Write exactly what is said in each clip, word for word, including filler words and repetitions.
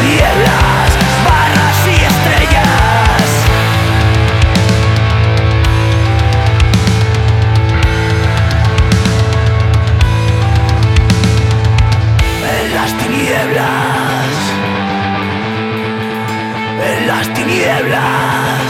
tinieblas, barras y estrellas. En las tinieblas, en las tinieblas,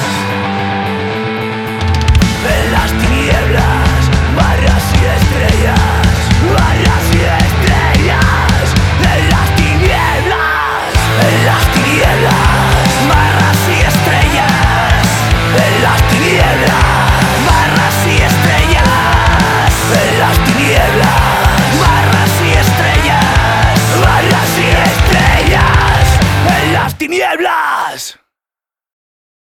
en las tinieblas, barras y estrellas, barras y estrellas, en las tinieblas, en las tinieblas, barras y estrellas, en las tinieblas, barras y estrellas, en las tinieblas, barras y estrellas, barras y estrellas, en las tinieblas.